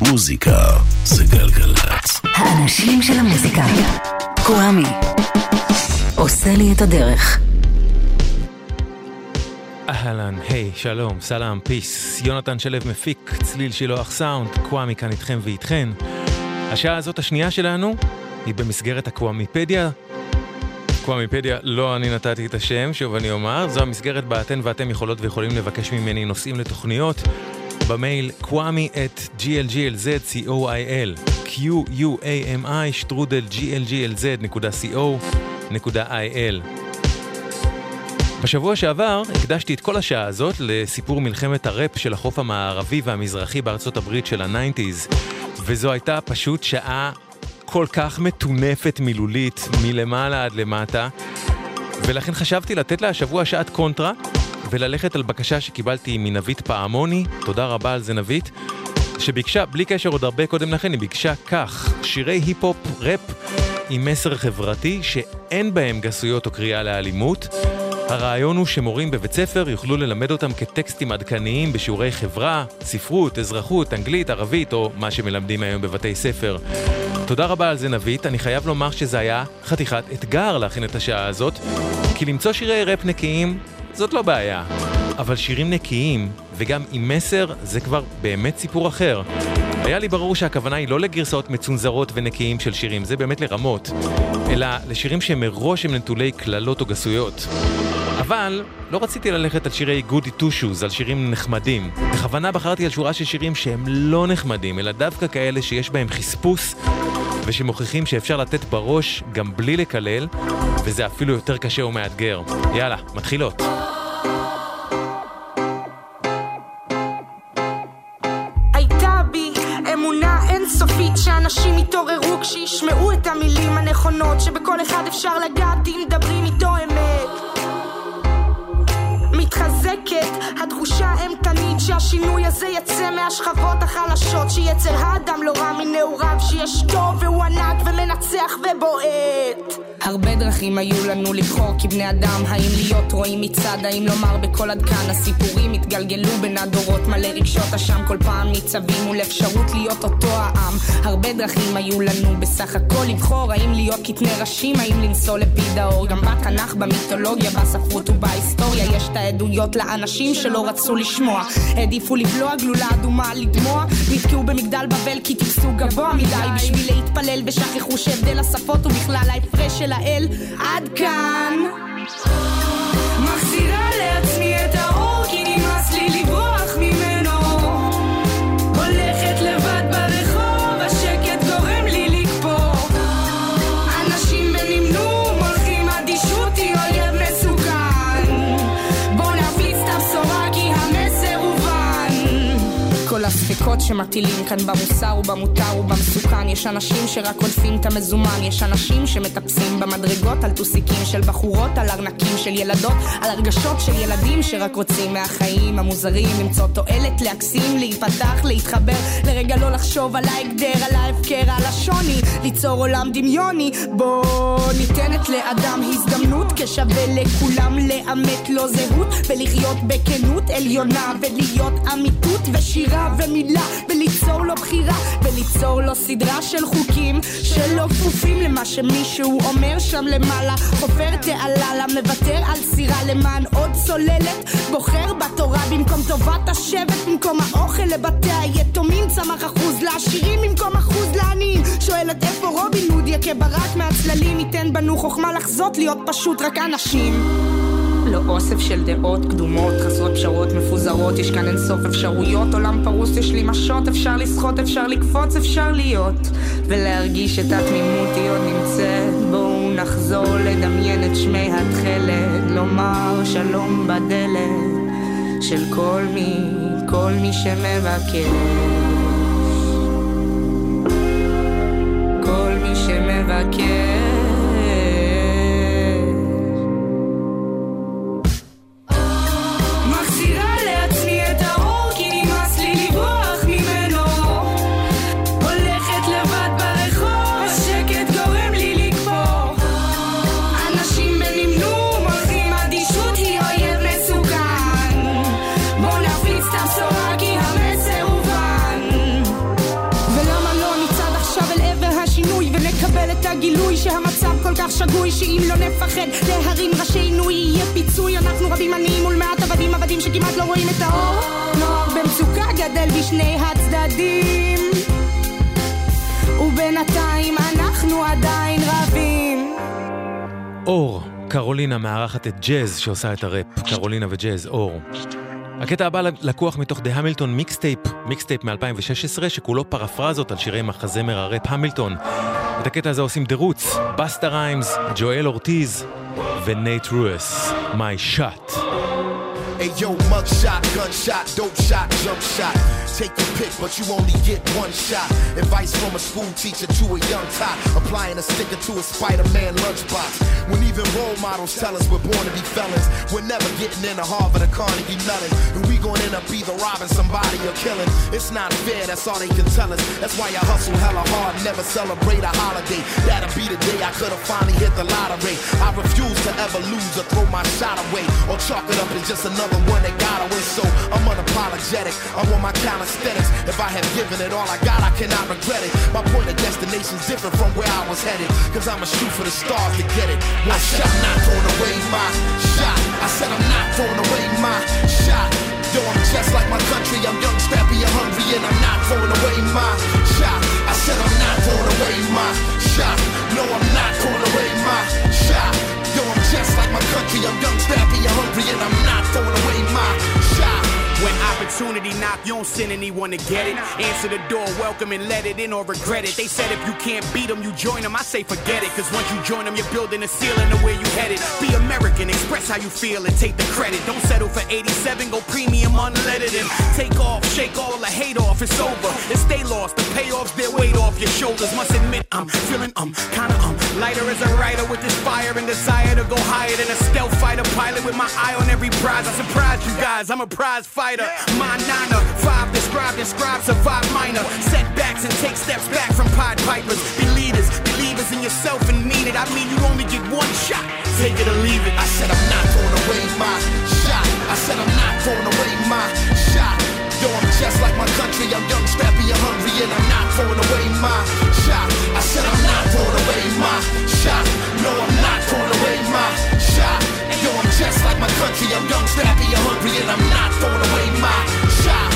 מוזיקה זה גלגלצ. האנשים של המוזיקה. קוואמי עושה לי את הדרך. אהלן, היי, שלום, סלאם, פיס. יונתן שלב מפיק, צליל שילוח סאונד, קוואמי כאן איתכם ואיתכן. השעה הזאת השנייה שלנו היא במסגרת הקוואמיפדיה. קוואמיפדיה, לא אני נתתי את השם, שוב אני אומר, זו המסגרת בה אתן ואתם יכולות ויכולים לבקש ממני נושאים לתוכניות במייל quami@glglz.co.il quami@glglz.co.il. בשבוע שעבר הקדשתי את כל השעה הזאת לסיפור מלחמת הראפ של החוף המערבי והמזרחי בארצות הברית של ה-90s, וזו הייתה פשוט שעה כל כך מטונפת מילולית מלמעלה עד למטה, ולכן חשבתי לתת לה השבוע שעת קונטרה וללכת על בקשה שקיבלתי מנבית פעמוני, תודה רבה על זה נבית, שביקשה, בלי קשר עוד הרבה קודם לכן, היא ביקשה כך, שירי היפ-הופ ראפ עם מסר חברתי שאין בהם גסויות או קריאה לאלימות. הרעיון הוא שמורים בבית ספר יוכלו ללמד אותם כטקסטים עדכניים בשיעורי חברה, ספרות, אזרחות, אנגלית, ערבית או מה שמלמדים היום בבתי ספר. תודה רבה על זה נבית, אני חייב לומר שזה היה חתיכת אתגר להכין את השעה הזאת, כי למצוא שירי ראפ נקיים זאת לא בעיה, אבל שירים נקיים וגם עם מסר זה כבר באמת סיפור אחר. היה לי ברור שהכוונה היא לא לגרסאות מצונזרות ונקיים של שירים, זה באמת לרמות, אלא לשירים שמראש הם נטולי כללות או גסויות. אבל לא רציתי ללכת על שירי גודי טושוז, על שירים נחמדים. בכוונה בחרתי על שורה של שירים שהם לא נחמדים, אלא דווקא כאלה שיש בהם חספוס, ושמוכיחים שאפשר לתת בראש גם בלי לקלל, וזה אפילו יותר קשה ומאתגר. יאללה, מתחילות. הייתה בי אמונה אינסופית שאנשים יתעוררו כשישמעו את המילים הנכונות, שבכל אחד אפשר לגעת אם מדברים איתו אמת. מתחזקת התחושה אמתנית שהשינוי הזה יצא מהשכבות החלשות, שיצר האדם לא רע מנעוריו, שיש טוב והוא ענק ומנצח ובועט. הרבה דרכים היו לנו לבחור כבני אדם, האם להיות רואים מצד, האם לומר בכל עד כאן. הסיפורים התגלגלו בין הדורות, מלא רגשות אשם כל פעם ניצבים מול אפשרות להיות אותו העם. הרבה דרכים היו לנו בסך הכל לבחור, האם להיות קטני ראשים, האם לנסוע לפיד האור. גם בתנ"ך, במיתולוגיה, בספרות ובהיסטוריה יש את העדויות לאנשים שלא רצו לשמוע, העדיפו לבלוע גלולה אדומה לדמוע, נתקעו במגדל בבל כי טיפסו גבוה מדי בשביל להתפלל, ושכחו שהבדל השפות ובכלל ההפרש של האל. עד כאן מחזירה לעצמי את האור כי נמאס לי לברוח ממנו, הולכת לבד ברחוב, השקט גורם לי לקפוא, אנשים בנמנום הולכים, אדישות היא אויב מסוכן, בוא נפיץ את הבשורה כי המסר הובן. כל הספקות שמטילים כאן במוסר ובמותר ובמסוכן, יש אנשים שרק עודפים את המזומן, יש אנשים שמטפסים במדרגות על תוסיקים של בחורות, על ארנקים של ילדות, על הרגשות של ילדים שרק רוצים מהחיים המוזרים למצוא תועלת, להקסים, להיפתח, להתחבר, לרגע לא לחשוב על ההגדר, על ההפקר, על השוני, ליצור עולם דמיוני. בוא ניתנת לאדם הזדמנות כשווה לכולם לאמת לו זהות ולחיות בכנות עליונה ולהיות אמיתות ושירה ומילה וליצור לו בחירה וליצור לו סדרה של חוקים שלא כפופים למה שמישהו אומר שם למעלה, חופר תעלה למוותר על סירה למען עוד צוללת, בוחר בתורה במקום טובת השבט, במקום האוכל לבתי היתומים צמח אחוז לעשירים במקום אחוז לעניים, שואלת איפה רובין הוד יקה ברק מהצללים, ייתן בנו חוכמה לחזות להיות פשוט רק אנשים. לא אוסף של דעות קדומות, חסרות פשרות מפוזרות, יש כאן אינסוף אפשרויות, עולם פרוס, יש לי משות, אפשר לשחות, אפשר לקפוץ, אפשר להיות ולהרגיש את התמימות היא עוד נמצאת. בואו נחזור לדמיין את שמי התחלת, לומר שלום בדלת של כל מי שמבקש, כל מי שמבקש. בוא נפיץ את הבשורה כי המסר הובן. הגילוי שהמצב כל כך שגוי, שאם לא נפחד להרים ראשינו יהיה פיצוי. אנחנו רבים עניים מול מעט עבדים, עבדים שכמעט לא רואים את האור. נוער במצוקה גדל בשני הצדדים, ובינתיים אנחנו עדיין רבים. אור, קרולינה מארחת את ג'אז שעושה את הראפ, קרולינה וג'אז, אור. הקטע הבא לקוח מתוך The Hamilton מיקסטייפ מ-2016, שכולו פרפרזות על שירי מחזמר הראפ המילטון. את הקטע הזה עושים The Roots, בסטה ריימס, ג'ואל אורטיז ונייט רויס, My Shot. Hey yo, mug shot, gunshot, dope shot, jump shot. Take your pick, but you only get one shot. Advice from a school teacher to a young tot, applying a sticker to a Spider-Man lunchbox. When even role models tell us we're born to be felons, we're never getting into Harvard or Carnegie Mellon, and we gon' end up either robbing somebody or killing. It's not fair, that's all they can tell us. That's why I hustle hella hard, never celebrate a holiday. That'll be the day I could've finally hit the lottery. I refuse to ever lose or throw my shot away, or chalk it up as just another one that got away. So I'm unapologetic, I'm on my calisthenics. If I have given it all I got, I cannot regret it. My point of destination's different from where I was headed, cause I'ma shoot for the stars to get it. I said I'm not throwing away my shot. I said I'm not throwing away my shot. Yo, I'm just like my country, I'm young, scrappy, and hungry, and I'm not throwing away my shot. I said I'm not throwing away my shot. No, I'm not throwing away my shot. Yo, I'm just like my country, I'm young, scrappy, and hungry, and I'm not throwing away my shot. When opportunity knock, you don't send anyone to get it. Answer the door, welcome and let it in or regret it. They said if you can't beat them, you join them. I say forget it, cause once you join them, you're building a ceiling to where you headed. Be American, express how you feel and take the credit. Don't settle for 87, go premium unleaded and take off, shake all the hate off, it's over. If they lost, the payoffs, their weight off your shoulders. Must admit, I'm feeling kinda lighter as a writer with this fire and desire to go higher than a stealth fighter pilot with my eye on every prize. I surprise you guys, I'm a prize fighter. My niner, 5 described, inscribed, survive minor setbacks and take steps back from Pied Pipers. Be leaders, believers in yourself and mean it. I mean you only get one shot, take it or leave it. I said I'm not throwing away my shot. I said I'm not throwing away my shot. Yo, I'm just like my country, I'm young, scrappy, and hungry, and I'm not throwing away my shot. I said I'm not throwing away my shot. No, I'm not throwing away my shot. Yo, I'm just like my country, I'm young, scrappy, and hungry, and I'm not throwing away my shot.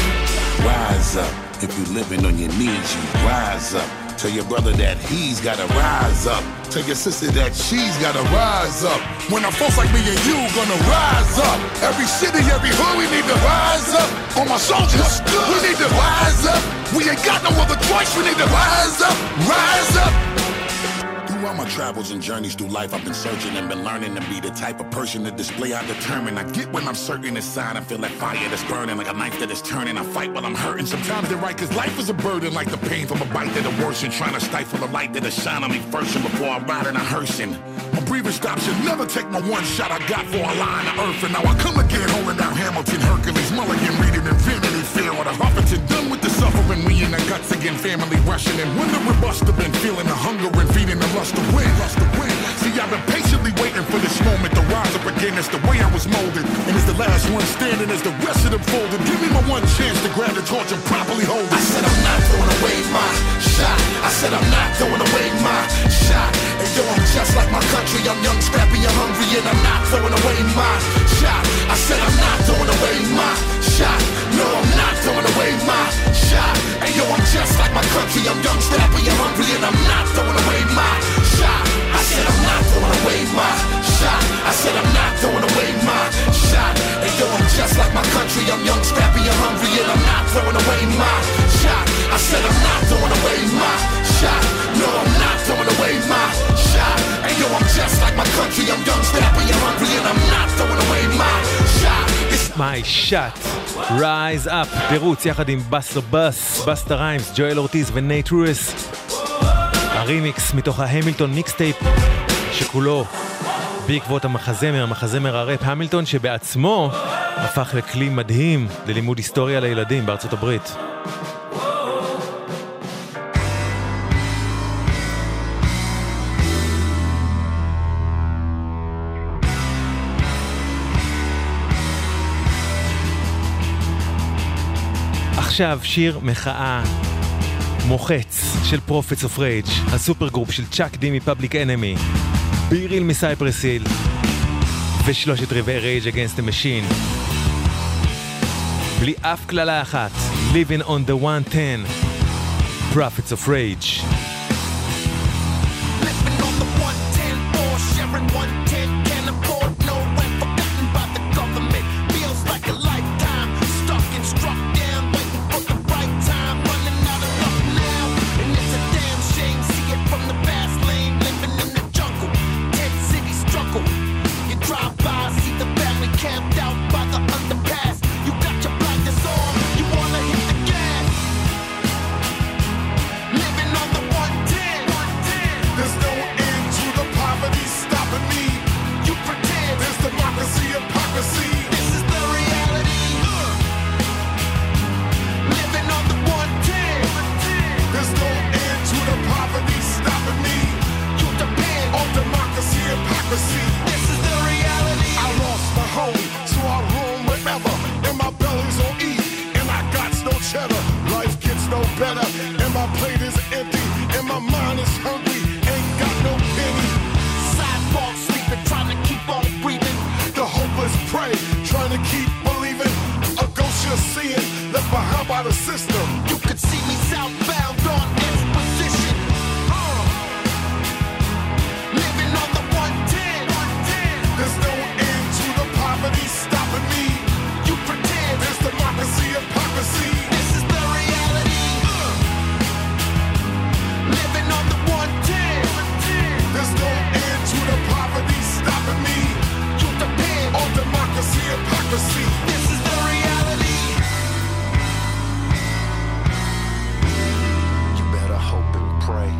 Rise up. If you living on your knees, you rise up. Tell your brother that he's gotta rise up. Tell your sister that she's gotta rise up. When our folks like me and you gonna rise up. Every city, every hood, we need to rise up. On my soldiers, we need to rise up. We ain't got no other choice, we need to rise up. Rise up. Throughout my travels and journeys through life, I've been searching and been learning to be the type of person to display I determine. I get when I'm certain inside, I feel that fire that's burning like a knife that is turning. I fight while I'm hurting. Sometimes they're right, cause life is a burden, like the pain from a bite that are worse, and trying to stifle the light that'll shine on me first. And before I ride in a hearsing, my breathing stops, should never take my one shot I got for a line of earth. And now I come again, holding down Hamilton, Hercules, Mulligan, reading Infinity Fair, or the Huffington, done with the suffering, we in the guts again, family rushing. And when the robust have been feeling the hunger and feeding the lust to win. See, I've been patiently waiting for this moment to rise up again. It's the way I was molded, and it's the last one standing as the rest of them folded. Give me my one chance to grab the torch and properly hold it. I said I'm not throwing away my shot. I said I'm not throwing away my shot. And yo, I'm just like my country, I'm young, scrappy, and hungry, and I'm not throwing away my shot. I said I'm not throwing away my shot. No, I'm not throwing away my shot. And yo, I'm just like my country, I'm young, scrappy, and hungry, and I'm not throwing away my shot. I said I'm not throwing away my shot. I said I'm not throwing away my shot. And yo, I'm just like my country, I'm young, scrappy, and hungry, and I'm not throwing away my shot. I said I'm not throwing away my shot. No, I'm not throwing away my shot. And yo, I'm just like my country, I'm young, scrappy, and hungry, and I'm not throwing away my shot. My Shot, Rise Up, תירוץ יחד עם בסטה ריימס, ג'ואל אורטיז ונייט רויס. הרימיקס מתוך ההמילטון מיקסטייפ, שכולו בעקבות המחזמר הראפ המילטון, שבעצמו הפך לכלי מדהים ללימוד היסטוריה לילדים בארצות הברית. עכשיו שיר מחאה מוחץ של Prophets of Rage, הסופר גרופ של צ'אק די מפאבליק אנמי, ביריל מסייפרס היל, ושלושת רבעי Rage Against the Machine. בלי אף כללה אחת, Living on the 110, Prophets of Rage. Living on the 110, or sharing 110, can't afford no rent, forgotten by the government. Feels like a lifetime, stuck and struck down, waiting for the right time, running out of luck now. And it's a damn shame, see it from the fast lane, living in the jungle, tent city struggle. You drive by, see the family camped out by the underpass. You got your blinders on, you wanna hit the gas. Living on the 110. There's no end to the poverty stopping me. You pretend there's democracy, hypocrisy. This is the reality. Living on the 110. There's no end to the poverty stopping me. You depend on democracy, hypocrisy. This is the reality. I lost my home, so I roam wherever. And my belly's on E, and I got no cheddar. Life gets no better, and my plate is empty, and my mind is hungry. Ain't got no penny. Sidewalk sleeping, trying to keep on breathing. The hopeless prey, trying to keep believing. A ghost you're seeing, left behind by the system. You could see me southbound on exposition. Living on the 110. There's no end to the poverty stopping me. You pretend there's democracy, hypocrisy. This is the reality. Living on the 110. There's no end to the poverty stopping me. You depend on democracy, hypocrisy. This is the reality. You better hope and pray.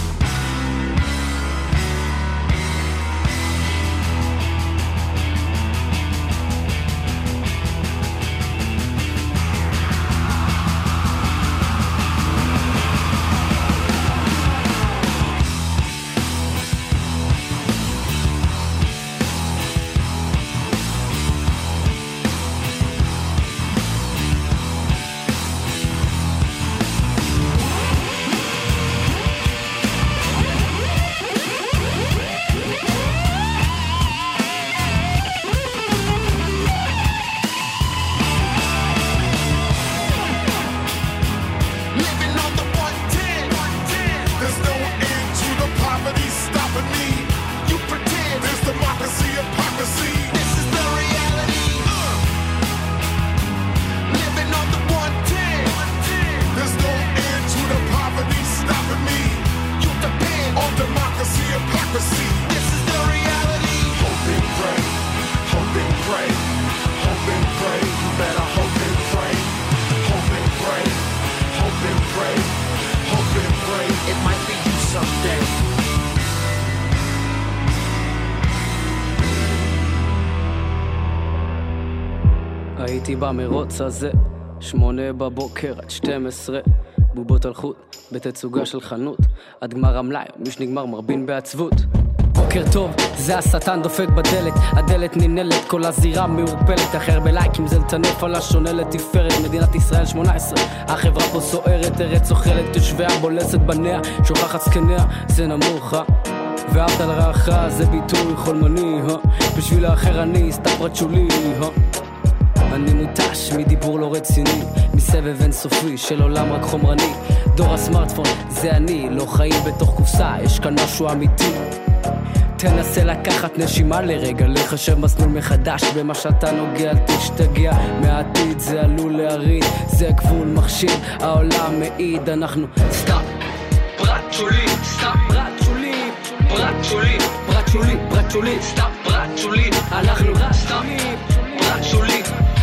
Living on the 110. There's no end to the poverty stopping me. You pretend there's democracy, hypocrisy. This is the reality. Living on the 110. There's no end to the poverty stopping me. You depend on democracy, hypocrisy. This is the reality. Hope and pray, hope and pray, hope and pray. You better hope and pray, hope and pray, hope and pray, hope and pray. It might be you someday. הייתי במרוץ הזה 8 בבוקר עד 12 בובות על חוט בתצוגה של חנות עד גמר המלאי מי שנגמר מרבין בעצבות בוקר טוב, זה השטן דופק בדלת הדלת ננלת, כל הזירה מעורפלת אחר בלייקים זה לטנף על השונה לתפארת מדינת ישראל 18 החברה פה סוערת, ארץ אוכלת תושביה בולסת בניה, שוכחת זקניה זה נמוך, ואהבת לרעך זה ביטוי חולמני בשביל האחר אני סתם פרט שולי אני מותש מדיבור לא רציני מסבב אינסופי של עולם רק חומרני דור הסמארטפון זה אני לא חיים בתוך קופסה יש כאן משהו אמיתי תנסה לקחת נשימה לרגע לחשב מסלול מחדש במה שאתה נוגע אל תשתגע מהעתיד זה עלול להריד זה גבול מכשיר העולם מעיד אנחנו סתם פרט שולי סתם פרט שולי פרט שולי פרט שולי פרט שולי סתם פרט שולי אנחנו סתם פרט שולי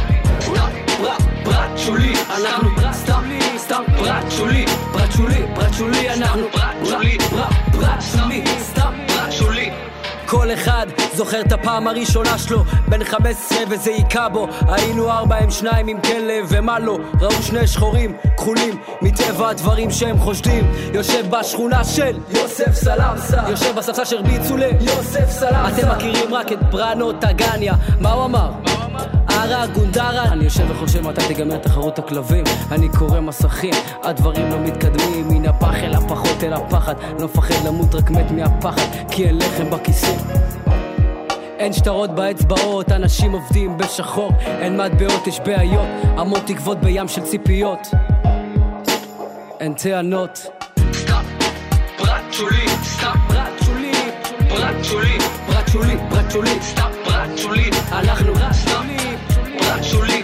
פרט שולי אנחנו סתם פרט שולי פרט שולי פרט שולי אנחנו פרט שולי סתם פרט שולי כל אחד זוכר את הפעם הראשונה שלו בן 15 וזה עיקה בו היינו 4 עם 2 עם כלב ומה לא ראו 2 שחורים כחולים מטבע הדברים שהם חושדים יושב בשכונה של יוסף סלאמסה יושב בספסל שהרביצו ליוסף סלאמסה אתם מכירים רק את בראנו טגניה מה הוא אמר? חרה גונדרה. אני יושב וחושב מתי תיגמר תחרות הכלבים. אני קורא מסכים, הדברים לא מתקדמים. מן הפח אל הפחות אל הפחד, לא מפחד למות רק מת מהפחד, כי אין לחם בכיסים, אין שטרות באצבעות, אנשים עובדים בשחור, אין מטבעות, יש בעיות, המון תקוות בים של ציפיות, אין טענות. סתם פרט שולי, סתם פרט שולי, פרט שולי, פרט שולי, פרט שולי, סתם פרט שולי, אנחנו סתם פרט שולי,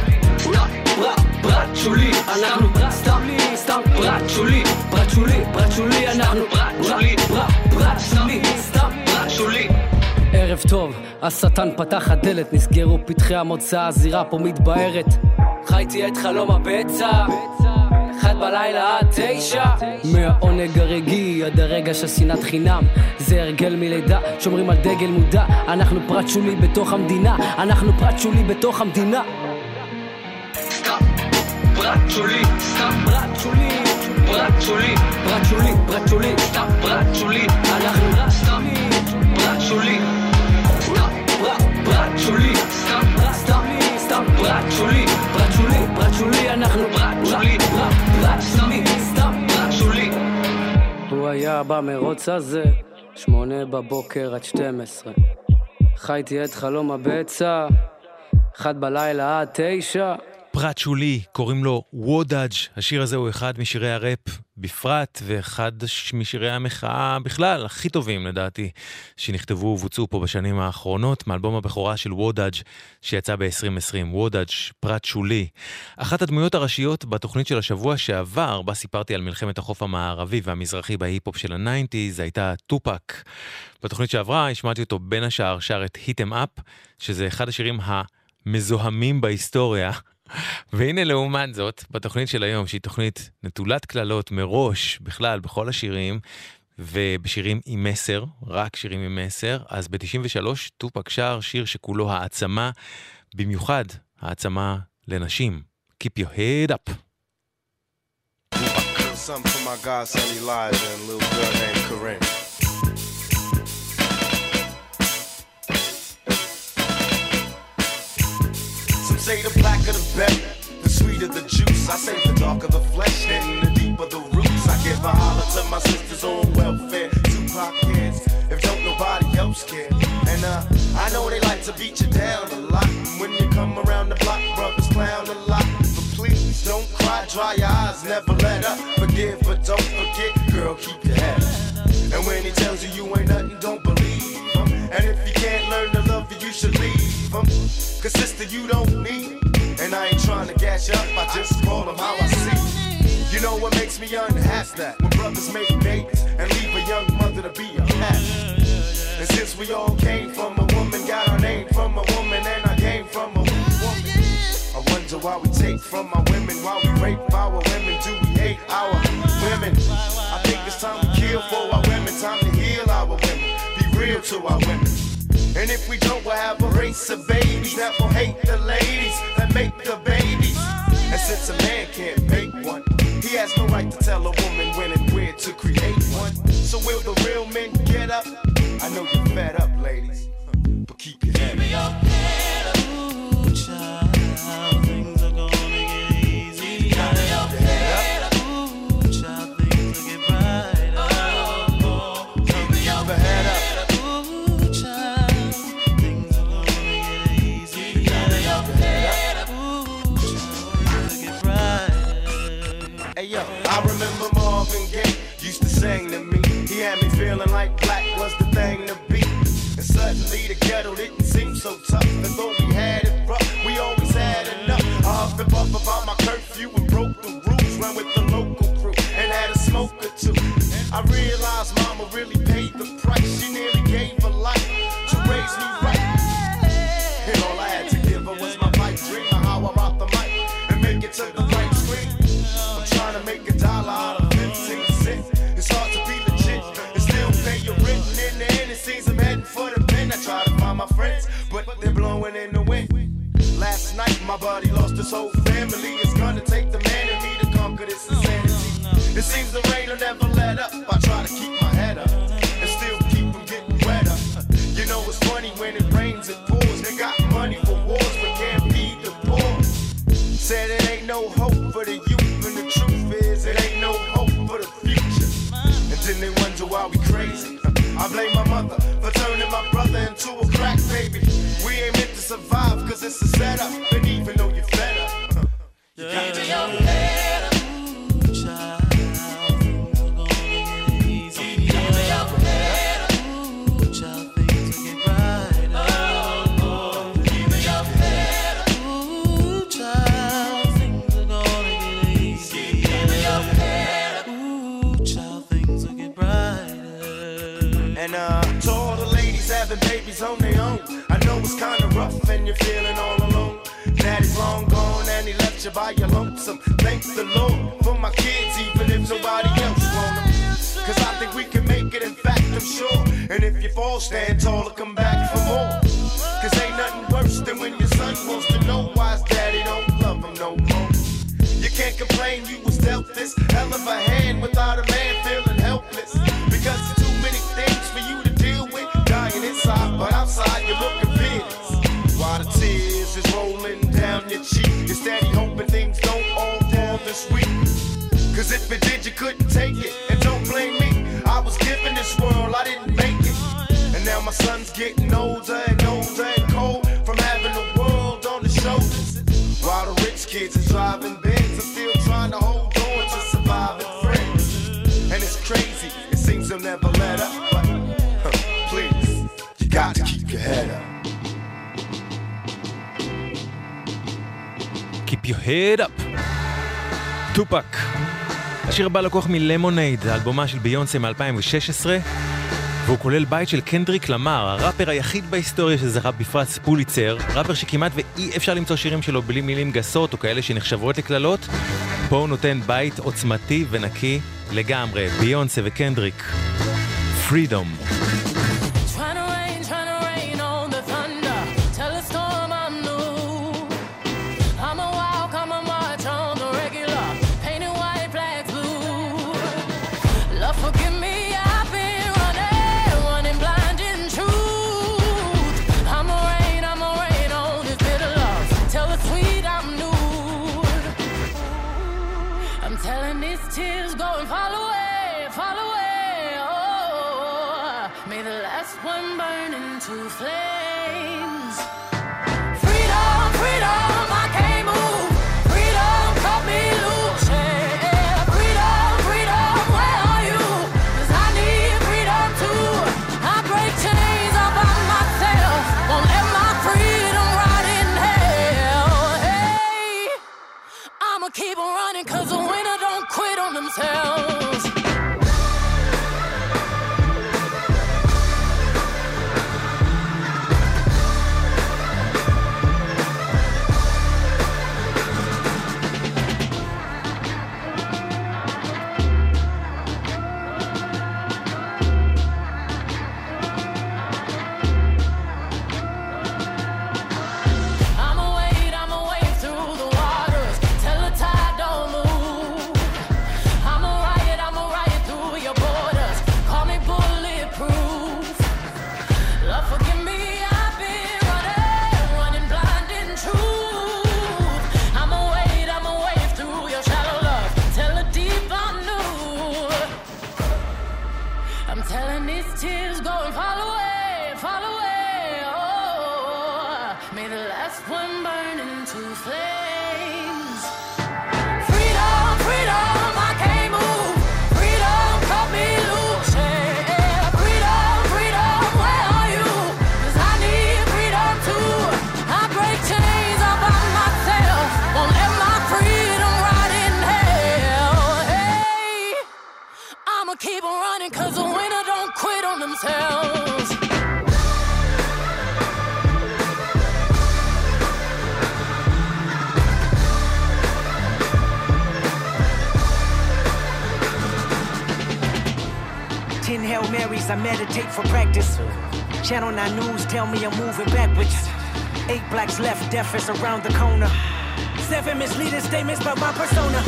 פרט שולי, אנחנו סתם פרט שולי, פרט שולי, פרט שולי, אנחנו פרט שולי, פרט שולי, סתם פרט שולי. ערב טוב, השטן פתח הדלת, נסגרו פתחי המוצא, הזירה פה מתבהרת. חייתי את חלום הבצע, 1 בלילה עד 9, מהעונג הרגעי עד הרגע ששנאת חינם, זה הרגל מלידה, שומרים על דגל מודע. אנחנו פרט שולי בתוך המדינה, אנחנו פרט שולי בתוך המדינה. סתם פרט שולי, סתם פרט שולי, פרט שולי, פרט שולי, פרט שולי, סתם פרט שולי, אנחנו סתם פרט שולי, פרט שולי, סתם פרט שולי, פרט שולי, פרט שולי, אנחנו פרט שולי, פרט שולי, סתם פרט שולי. הוא היה במרוץ הזה 8 בבוקר עד 12, חייתי את חלום הבצע 1 בלילה עד 9. פרט שולי, קוראים לו וודאג'. השיר הזה הוא אחד משירי הראפ בפרט, ואחד משירי המחאה בכלל, הכי טובים לדעתי, שנכתבו ובוצעו פה בשנים האחרונות, מאלבום הבכורה של וודאג' שיצא ב-2020, וודאג' פרט שולי. אחת הדמויות הראשיות בתוכנית של השבוע שעבר, בה סיפרתי על מלחמת החוף המערבי והמזרחי בהיפ-הופ של ה-90s, הייתה טופק. בתוכנית שעברה השמעתי אותו בין השאר שר את Hit 'em Up, שזה אחד השירים המזוהמים בהיסטוריה. והנה לעומת זאת, בתוכנית של היום, שהיא תוכנית נטולת כללות מראש, בכלל, בכל השירים, ובשירים עם מסר, רק שירים עם מסר, אז ב-93 טופק שר שיר שכולו העצמה, במיוחד העצמה לנשים. Keep your head up. Something for my godson Elijah and a little girl named Corinne. Say the blacker the better, the sweeter the juice. I say the darker the flesh and the deeper the roots. I give a holler to my sisters on welfare, Tupac kids, if don't nobody else care. And I know they like to beat you down a lot. When you come around the block, brothers clown a lot. But please don't cry, dry your eyes, never let up. Forgive but don't forget, girl, keep your head up. And when he tells you you ain't nothing, don't believe him. And if you can't learn to love you, you should leave him. Cause sister, you don't need it. And I ain't trying to gas you up, I just call them how I see it. You know what makes me unhappy? That when brothers make babies and leave a young mother to be a pet. And since we all came from a woman, got our name from a woman, and I came from a woman, I wonder why we take from our women, why we rape our women, do we hate our women? I think it's time we kill for our women, time to heal our women, be real to our women. And if we don't, we'll have a race of babies that will hate the ladies that make the babies. And since a man can't make one, he has no right to tell a woman when and where to create one. So will the real men get up? I know you're fed up, ladies, but keep your head up. Ooh, child, things are gonna get easy. Keep your head up. Ooh, child, things will get brighter. Keep your head up. I remember Marvin Gaye used to sing to me. He had me feeling like black was the thing to be. And suddenly the ghetto didn't seem so tough. And though we had it rough, we always had enough. I huffed and puffed about my curfew and broke the rules. Ran with the local crew and had a smoke or two. I realized mama really paid the price. She nearly gave her life to raise me right. And all I had to give her was my pipe dream of how I rock the mic and make it to the right screen. Trying to make $1 out of 15 cents. It's hard to be legit and still pay your rent. And in the end, it seems I'm heading for the pen. I try to find my friends, but they're blowing in the wind. Last night, my buddy lost his whole family. It's gonna take the man in me to conquer this insanity. It seems the rain will never let up. I try to keep my head up and still keep from getting wetter. You know it's funny when it rains, it pours. They got money for wars, but can't be and they wonder why we crazy. I blame my mother for turning my brother into a crack baby. We ain't meant to survive cause it's a setup. And even though you're fed up, you got to your head up. To all the ladies having babies on their own, I know it's kinda rough and you're feeling all alone. Daddy's long gone and he left you by your lonesome. Thank the Lord for my kids, even if nobody else want them. Cause I think we can make it, in fact I'm sure. And if you fall, stand tall and come back for more. Cause ain't nothing worse than when your son wants to know why his daddy don't love him no more. You can't complain, you was dealt this hell of a hand without a man feeling helpless. Because there's too many things for you to deal with, dying inside, but outside you're looking fearless. While the tears is rolling down your cheek, you're steady hoping things don't all fall this week. Cause if it did, you couldn't take it, and don't blame me. I was given this world, I didn't make it. And now my son's getting older and older and cold from having the world on his shoulders. While the rich kids are driving Benz, I'm still trying to hold on to surviving friends. And it's crazy, it seems they'll never let up, but please, you got to keep your head up. Keep your head up. טופק. השיר הבא לקוח מלמונייד, האלבומה של ביונסה מ-2016, והוא כולל בית של קנדריק למר, הראפר היחיד בהיסטוריה שזכה בפרס פוליצר, ראפר שכמעט ואי אפשר למצוא שירים שלו בלי מילים גסות או כאלה שנחשבות לקללות. פה הוא נותן בית עוצמתי ונקי לגמרי, ביונסה וקנדריק. Freedom. I meditate for practice. Channel 9 News tell me I'm moving backwards. 8 blacks left, death is around the corner. 7 misleading statements about my persona.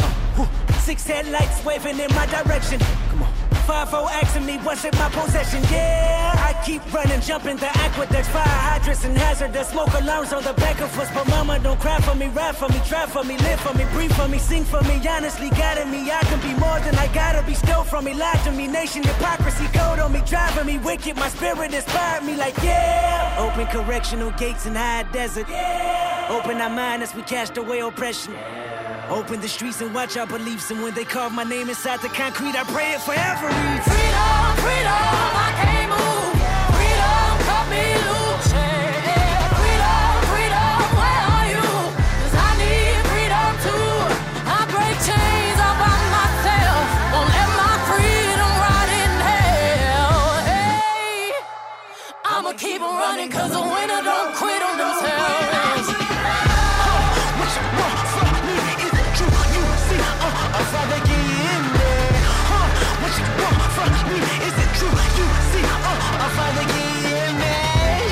6 headlights waving in my direction. Come on. 5-0 asking me what's in my possession. Yeah, I keep running, jumping the aqueducts, fire hydrants and hazardous smoke alarms on the back of us. But mama, don't cry for me, rap for me, try for me, live for me, breathe for me, sing for me. Honestly, guiding me, I can be more than I gotta be stole from me, lied to me, nation hypocrisy, code on me, driving me wicked, my spirit inspired me like, yeah. Open correctional gates in high desert. Open our mind as we cast away oppression. Open the streets and watch our beliefs, and when they carve my name inside the concrete, I pray it forever reads. Freedom, freedom, I can't move. Freedom, cut me loose. Freedom, freedom, where are you? 'Cause I need freedom too. I break chains all by myself. Won't let my freedom rot in hell. Hey, I'ma keep on running 'cause a winner don't quit on themselves. What you want from me? Is it true? You see, I'll father get in there. What you want from me? Is it true? You see, I'll father get in there.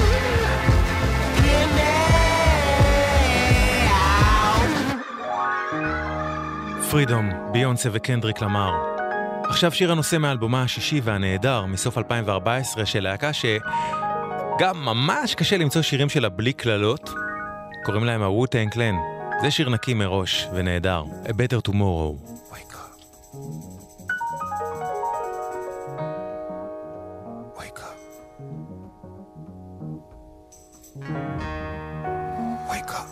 In there. פרידום, ביונסה וקנדריק למר. עכשיו שיר הנושא מאלבומה השישי והנהדר מסוף 2014 של להקה שגם ממש קשה למצוא שירים שלה בלי כללות. קוראים להם הווטנג קלן. זה שיר נקי מראש ונהדר. A Better Tomorrow. Wake up. Wake up. Wake up.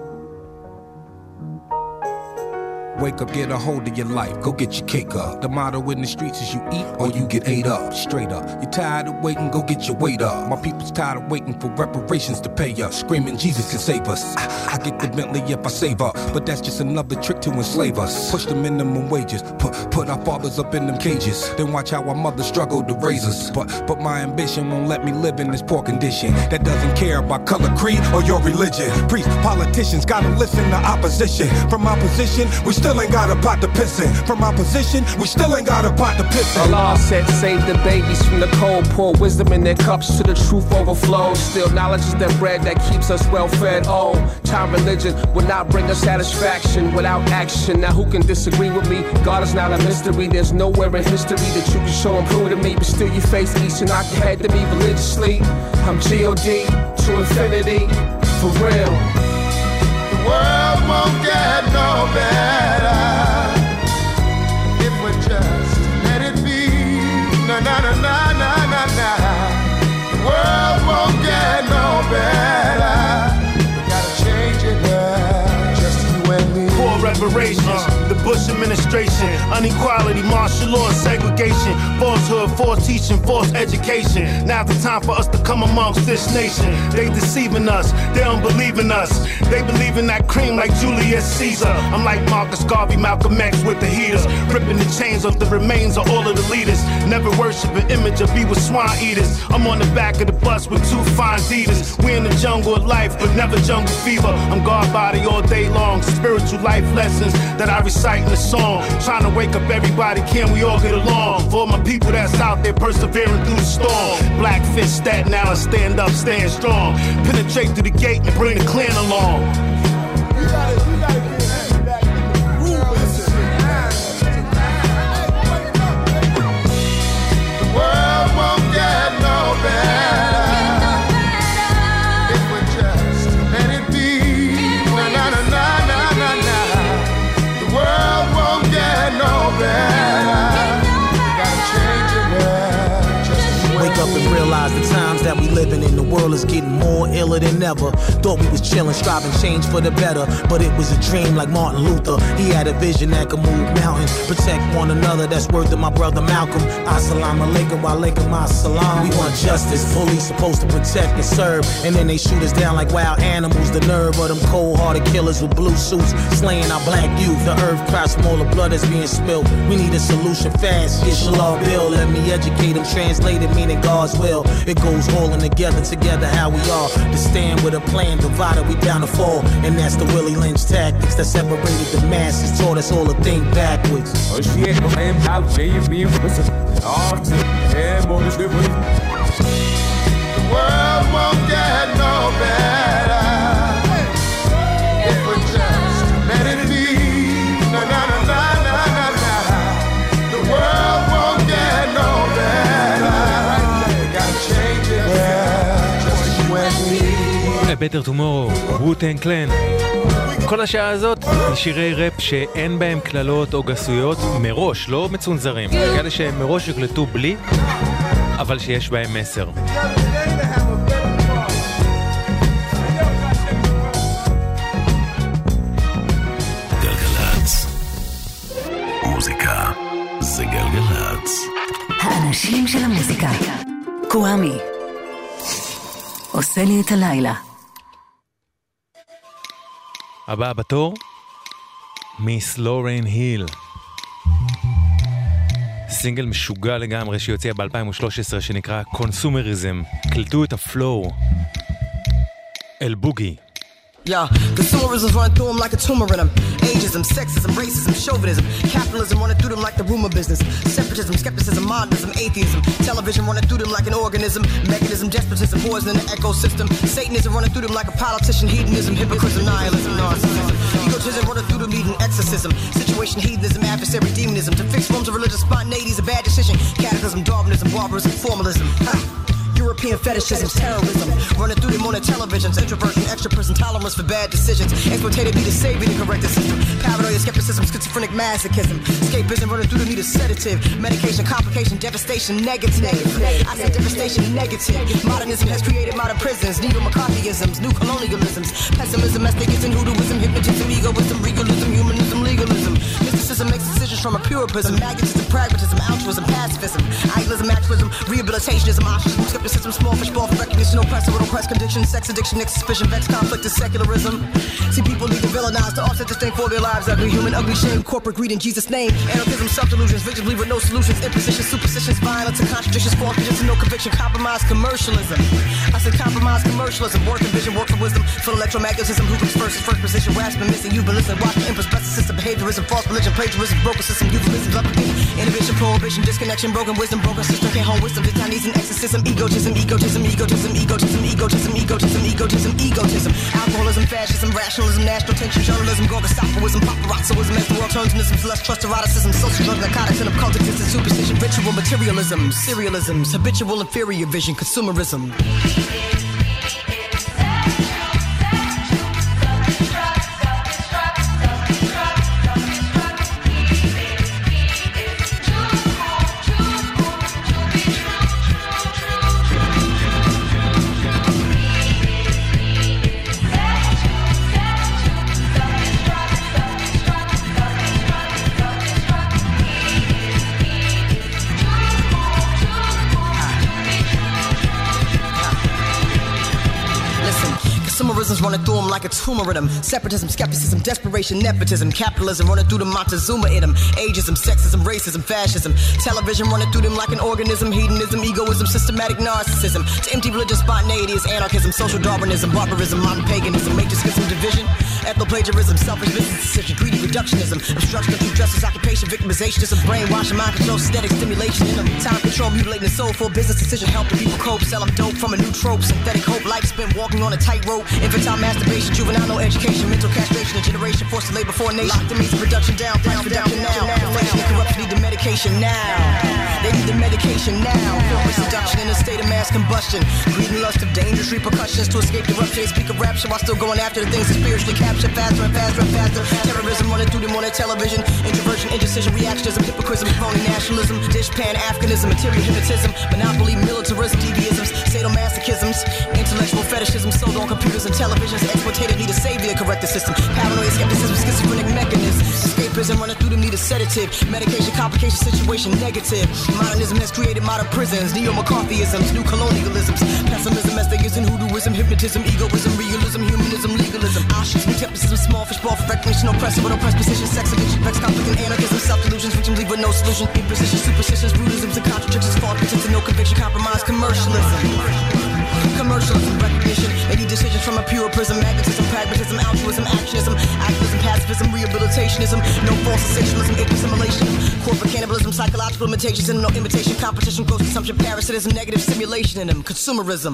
Wake up, get a hold of your life, go get your cake up. The motto in the streets is you eat or you get ate up. Straight up, you're tired of waiting, go get your weight up. My people's tired of waiting for reparations to pay us. Screaming Jesus can save us. I get the Bentley if I save up, but that's just another trick to enslave us. Push the minimum wages, put our fathers up in them cages. Then watch how our mothers struggle to raise us. But my ambition won't let me live in this poor condition that doesn't care about color, creed, or your religion. Priests, politicians gotta listen to opposition. From our position, we still ain't got a pot to piss in. From our position, we still ain't got a pot to piss in. Allah said, save the babies from the cold, pour wisdom in their cups to the truth overflows. Still, knowledge is the bread that keeps us well fed. Oh, time religion will not bring us satisfaction without action. Now, who can disagree with me? God is not a mystery. There's nowhere in history that you can show and prove to me. But still, you face each and knock your head to me religiously. I'm G.O.D. to infinity, for real. The world won't get no better if we just let it be. Na na na na na na na. The world won't get no better. We gotta change it now, just you and me. Poor reparations, the Bush administration, unequality, martial law, segregation, falsehood, forced teaching, forced education. Now's the time for us to come amongst this nation. They deceiving us, they don't believe in us. They believe in that cream like Julius Caesar. I'm like Marcus Garvey, Malcolm X with the heaters, ripping the chains of the remains of all of the leaders. Never worship an image or be with swine eaters. I'm on the back of the bus with two fine Adidas. We in the jungle of life, but never jungle fever. I'm God body all day long, spiritual life lessons that I recite in the song. Trying to wake up everybody, can we all get along? For all my people that's out there persevering through the storm. Black fist, Staten Island, stand up, stand strong. Penetrate through the gate and bring the clan along. You gotta get back in the groove. The world won't get no better if we just let it be. Na na na na na na na. The world won't get no better. We gotta change it now, just you Wake up and realize the times that we living in. The world is getting more iller than ever. Thought we was chilling, striving change for the better, but it was a dream like Martin Luther. He had a vision that could move mountains, protect one another. That's worth of my brother Malcolm. Assalamu alaikum wa alaikum assalam. We want justice. Police supposed to protect and serve, and then they shoot us down like wild animals. The nerve of them cold-hearted killers with blue suits, slaying our black youth. The earth cries from all the blood that's being spilled. We need a solution fast. Inshallah, Bill, let me educate them. Translate it, meaning God's will. It goes all in together how we are. To stand with a plan, divided we bound to fall. And that's the Willie Lynch tactics that separated the masses, taught us all to think backwards. The world won't get no better if we just let it be. Na na na na na na na. The world won't get no better. We gotta change it, yeah, just you and me. A Better Tomorrow, ווטנג קלן. כל השעה הזאת שירי רפ שאין בהם כללות או גסויות מראש, לא מצונזרים, כאלה שמראש יוקלטו בלי, אבל שיש בהם מסר. גלגלצ, מוזיקה זה גלגלצ. האנשים של המוזיקה. קוואמי עושה לי את הלילה. הבא בתור, מיס לורן היל. סינגל משוגע לגמרי שיוצא ב-2013 שנקרא קונסומריזם. קלטו את הפלואו. אל בוגי. Yeah, consumerism's running through them like a tumor in them. Ageism, sexism, racism, chauvinism. Capitalism running through them like the rumor business. Separatism, skepticism, modernism, atheism. Television running through them like an organism. Mechanism, despotism, poison in the ecosystem. Satanism running through them like a politician. Hedonism, hypocrisy, nihilism, narcissism. Egotism running through them needing exorcism. Situation, hedonism, adversary, demonism. To fix forms of religious spontaneity is a bad decision. Cataclysm, Darwinism, barbarism, formalism. Ha! European fetishism, terrorism, running through them on the televisions, introversion, extra person tolerance for bad decisions, exploitative need a savior to correct the system, paranoia, skepticism, schizophrenic masochism, escapism, running through them need a sedative, medication, complication, devastation, negative. I said devastation, negative. Modernism has created modern prisons, neo-McCarthyisms, new colonialisms, pessimism, ethnicism, hoodooism, hypnotism, egoism, regalism, humanism, legalism. Mysticism makes decisions from a pure prism, magnetism, pragmatism, altruism, pacifism, idealism, actualism, rehabilitationism, ostracism, skepticism, small fish ball for recognition, oppressive with oppressed condition, sex addiction, next suspicion, vex, conflict, and secularism. See, people need to villainize to offset this thing for their lives. Ugly human, ugly shame, corporate greed in Jesus' name. Anarchism, self-delusions, victims leave with no solutions, impositions, superstitions, violence, and contradictions, false visions, and no conviction, compromise, commercialism. I said compromise, commercialism, work and vision, work for wisdom, full electromagnetism, who comes first is first position, rasping, missing, you've been listening, watching, empress, blessed system, behaviorism, false religion, plagiarism, broken system, euphemism, innovation, prohibition, disconnection, broken wisdom, broken system, can't hold wisdom, the Chinese and exorcism, egotism, egotism, egotism, egotism, egotism, egotism, egotism, egotism, alcoholism, fascism, rationalism, national tension, journalism, gorgosapoism, paparazzoism, as the world turns into lust, trust, eroticism, social drugs, narcotics, and occult existence, superstition, ritual, materialism, serialism, habitual, inferior vision, consumerism. Running through them like a tumor in them. Separatism, skepticism, desperation, nepotism, capitalism running through them, Montezuma in them. Ageism, sexism, racism, fascism. Television running through them like an organism. Hedonism, egoism, systematic narcissism. To empty religious spontaneity is anarchism, social Darwinism, barbarism, modern paganism, major schism, division, ethno-plagiarism, selfish business decision, greedy reductionism, obstruction of true justice, occupation, victimizationism, brainwashing, mind control, synthetic stimulation in them. Time control, mutilating the soul for a business decision, help the people cope, sell them dope from a new trope, synthetic hope, life spent walking on a tightrope, infantile masturbation, juvenile no education, mental castration, a generation forced to labor for a nation. Locked in means production down, price reduction now. Inflation and corruption need the medication now. They need the medication now. Corporate seduction in a state of mass combustion. Greed and lust of dangerous repercussions to escape the rupture. They speak of rapture while still going after the things that spiritually capture faster and faster and faster. Terrorism running through them on their television. Introversion, indecision, reactionism, hypocrisy, phony nationalism, dishpan, Africanism, material hypnotism, monopoly, militarism, deviisms, sadomasochisms, intellectual fetishism, sold on computers and televisions, exploitative need a savior to correct the system, paranoia, skepticism, schizophrenic mechanisms, escapism running through them need a sedative, medication, complication, situation, negative, modernism has created modern prisons, neo-McCarthyisms, new colonialisms, pessimism, ethnicism, hoodooism, hypnotism, egoism, realism, humanism, legalism, ostracism, skepticism, small fish ball for recognition, oppressive with oppressed position, sex addiction, vex, conflict, and anarchism, self-delusions, victims leave with no solution, impositions, superstitions, rudisms, and contradictions, false pretense, and no conviction, compromise, commercialism. Commercialism, recognition, any decisions from a pure prism, magnetism, pragmatism, altruism, actionism, activism, pacifism, rehabilitationism, no false sensationalism, assimilation, corporate cannibalism, psychological limitations, and no imitation, competition, gross consumption, parasitism, negative stimulation in them, consumerism.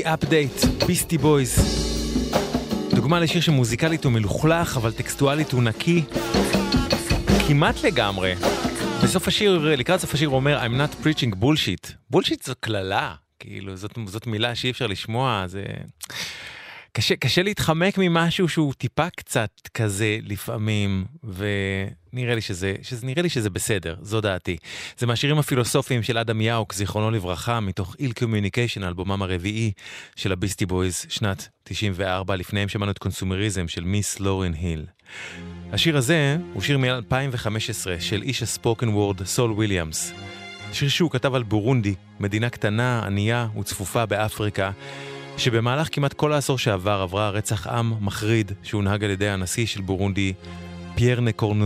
אפדייט, ביסטי בויז. דוגמה לשיר שמוזיקלית הוא מלוכלך, אבל טקסטואלית הוא נקי. כמעט לגמרי. בסוף השיר, לקראת סוף השיר הוא אומר, I'm not preaching bullshit. bullshit זו כללה. כאילו, זאת מילה שאי אפשר לשמוע, זה... קשה להתחמק ממשהו שהוא טיפה קצת כזה לפעמים, ונראה לי שזה בסדר, זו דעתי. זה מהשירים הפילוסופיים של אדם יאוק, זיכרונו לברכה, מתוך איל קומיוניקיישן, האלבומם הרביעי של הביסטי בויז, שנת 94, לפניהם שמענו את קונסומריזם של מיס לורן היל. השיר הזה הוא שיר מ-2015 של איש הספוקן וורד סול וויליאמס. שיר שהוא כתב על בורונדי, מדינה קטנה, ענייה וצפופה באפריקה, שבמהלך כמעט כל העשור שעבר עברה רצח עם מחריד שהונהג על ידי הנשיא של בורונדי, פייר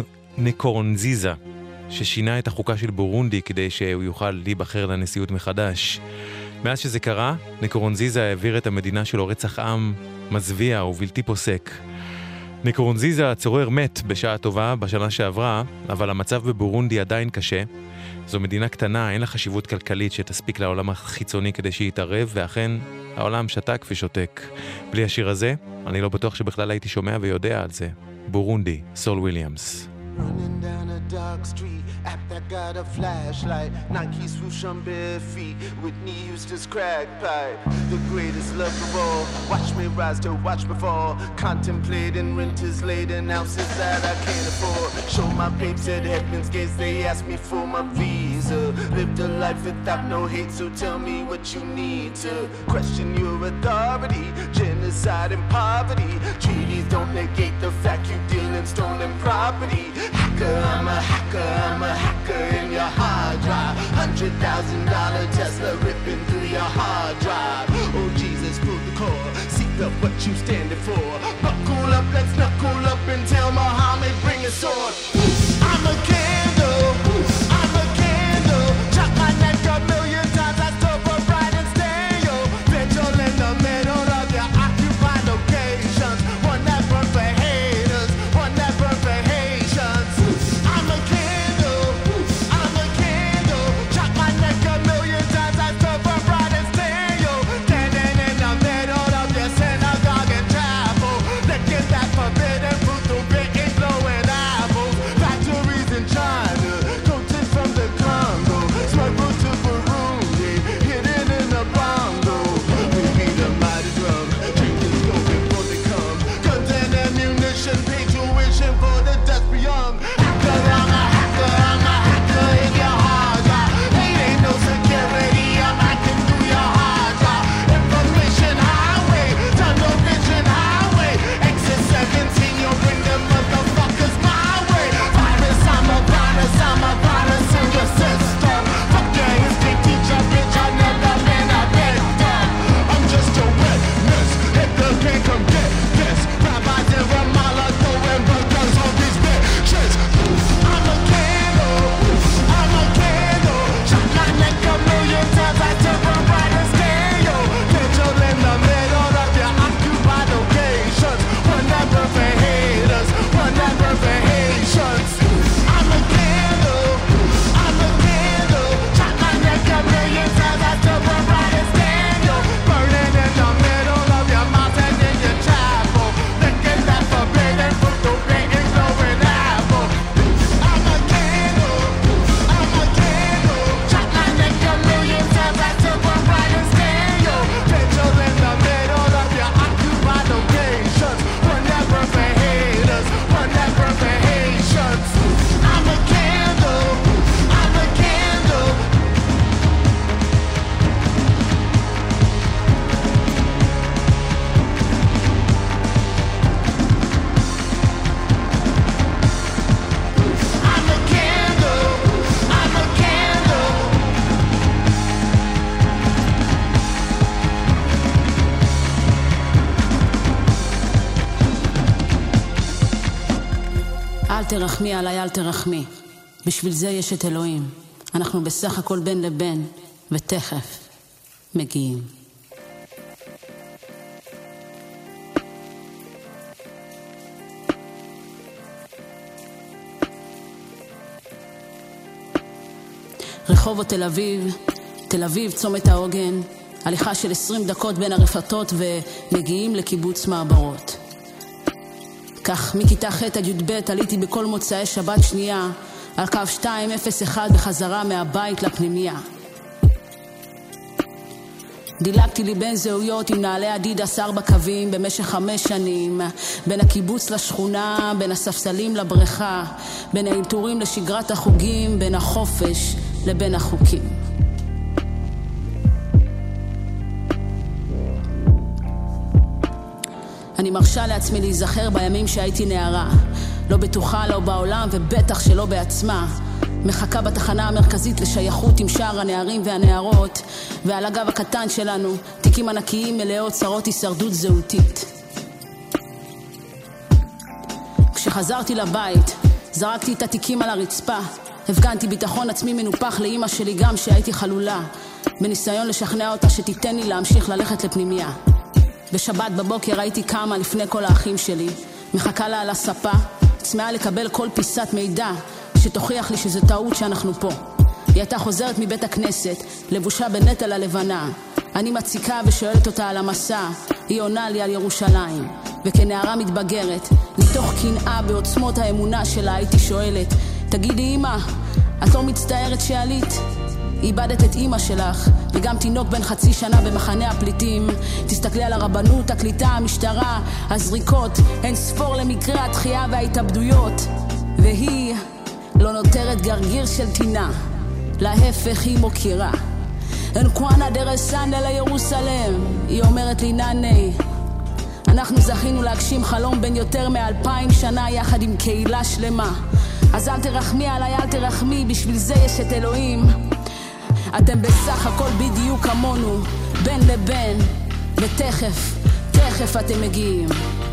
נקורנזיזה, ששינה את החוקה של בורונדי כדי שהוא יוכל להיבחר לנשיאות מחדש. מאז שזה קרה, נקורנזיזה העביר את המדינה שלו רצח עם מזוויע ובלתי פוסק. נקורנזיזה הצורר מת בשעה טובה בשנה שעברה, אבל המצב בבורונדי עדיין קשה. זו מדינה קטנה, אין לה חשיבות כלכלית שתספיק לעולם החיצוני כדי שיתערב, ואכן העולם שתק ושותק. בלי השיר הזה, אני לא בטוח שבכלל הייתי שומע ויודע על זה. בורונדי, סול וויליאמס. Running down a dark street, act that got a flashlight, Nike swoosh on bare feet, Whitney Houston's crack pipe, the greatest love of all, watch me rise to watch me fall, contemplating renters laden ounces that I can't afford, show my papes at Heaven's Gates, they ask me for my visa, lived a life without no hate, so tell me what you need to question your authority, genocide and poverty, treaties don't negate the fact you deal in stolen property. Hacker, I'm a hacker in your hard drive. $100,000 Tesla ripping through your hard drive. Oh Jesus, pull the cord, seek up what you standing for. Buckle up, let's knuckle up and tell Muhammad bring a sword. I'm a candle, I'm a candle. Chop my neck a million times, I stop up right and stereo. Petrol in the middle of your occupied locations. One that burn for haters, one that burn for haters. תרחמי עליי, אל תרחמי. בשביל זה יש את אלוהים. אנחנו בסך הכל בין לבין, ותכף מגיעים. רחובות תל אביב, תל אביב צומת העוגן, הליכה של 20 דקות בין הרפתות ומגיעים לקיבוץ מעברות. כך מכיתה ח' עד י"ב עליתי בכל מוצאי שבת שנייה על קו 201 בחזרה מהבית לפנימיה. דילגתי לי בין זהויות עם נעלי אדידס 4 קווים במשך 5 שנים, בין הקיבוץ לשכונה, בין הספסלים לבריכה, בין האלתורים לשגרת החוגים, בין החופש לבין החוקים. אני מרשה לעצמי להיזכר בימים שהייתי נערה, לא בטוחה לא בעולם ובטח שלא בעצמה, מחכה בתחנה המרכזית לשייכות עם שאר הנערים והנערות, ועל הגב הקטן שלנו תיקים ענקיים מלאות צרות הישרדות זהותית. כשחזרתי לבית זרקתי את התיקים על הרצפה, הפגנתי ביטחון עצמי מנופח לאמא שלי גם שהייתי חלולה, בניסיון לשכנע אותה שתיתן לי להמשיך ללכת לפנימיה. בשבת בבוקר הייתי קמה לפני כל האחים שלי, מחכה לה על הספה, צמאה לקבל כל פיסת מידע שתוכיח לי שזו טעות שאנחנו פה. היא הייתה חוזרת מבית הכנסת, לבושה בנטל הלבנה. אני מציקה ושואלת אותה על המסע, היא עונה לי על ירושלים. וכנערה מתבגרת, מתוך קנאה בעוצמות האמונה שלה הייתי שואלת, תגידי אמא, את לא מצטערת שעלית? איבדת את אמא שלך, וגם תינוק בן 0.5 שנה במחנה הפליטים. תסתכלי על הרבנות, הקליטה, המשטרה, הזריקות, אין ספור למקרה התחייה וההתאבדויות. והיא לא נותרת גרגיר של טינה, להפך היא מוקירה. אין קואנה דרסן אלה ירוסלם, היא אומרת לי נני, אנחנו זכינו להגשים חלום בין יותר מ2000 שנה יחד עם קהילה שלמה. אז אל תרחמי עליי, אל תרחמי, בשביל זה יש את אלוהים. אתם בסך הכל בדיוק כמונו, בין לבין, ותכף אתם מגיעים.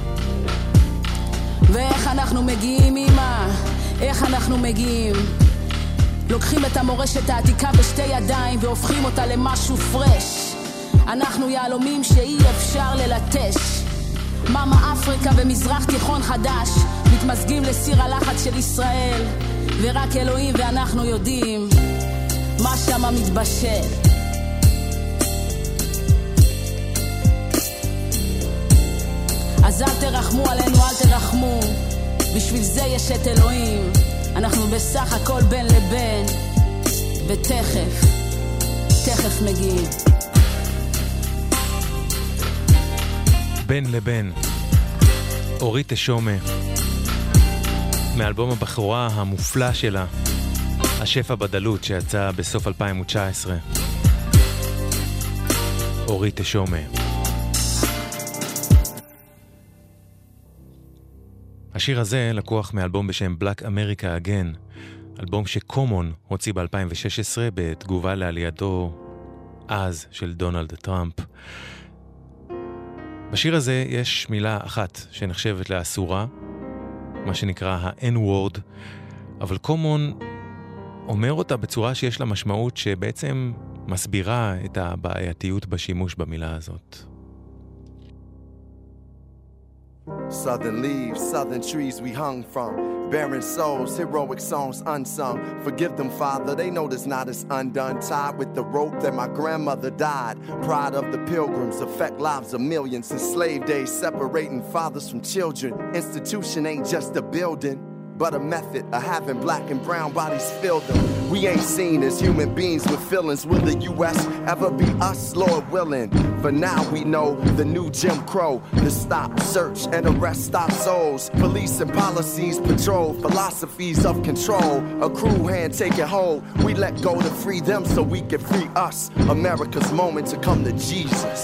ואיך אנחנו מגיעים אמא? איך אנחנו מגיעים? לוקחים את המורשת העתיקה בשתי ידיים והופכים אותה למשהו פרש. אנחנו יעלומים שאי אפשר ללטש. מאמה אפריקה במזרח תיכון חדש, מתמזגים לסיר הלחץ של ישראל, ורק אלוהים ואנחנו יודעים מה שמה מתבשל. אז אל תרחמו עלינו, אל תרחמו, בשביל זה יש את אלוהים. אנחנו בסך הכל בין לבין, ותכף מגיעים. בין לבין, אורית תשומה, מאלבום הבחורה המופלא שלה, השפע בדלות, שיצא בסוף 2019. אורית תשומה. השיר הזה לקוח מאלבום בשם Black America Again, אלבום שקומון הוציא ב-2016 בתגובה לעלייתו אז של דונלד טראמפ. בשיר הזה יש מילה אחת שנחשבת לאסורה, מה שנקרא ה-N-word, אבל קומון אומר אותה בצורה שיש לה משמעות שבעצם מסבירה את הבעייתיות בשימוש במילה הזאת. Southern leaves, southern trees we hung from, barren souls, heroic songs unsung. Forgive them, Father, they know this knot is undone, tied with the rope that my grandmother died. Pride of the pilgrims affect lives of millions. Enslaved days separating fathers from children. Institution ain't just a building, but a method of having black and brown bodies fill them. We ain't seen as human beings with feelings. Will the U.S. ever be us, Lord willing? For now we know the new Jim Crow, the stop, search, and arrest stop souls. Police and policies patrol philosophies of control. A crew hand taking hold. We let go to free them so we can free us. America's moment to come to Jesus.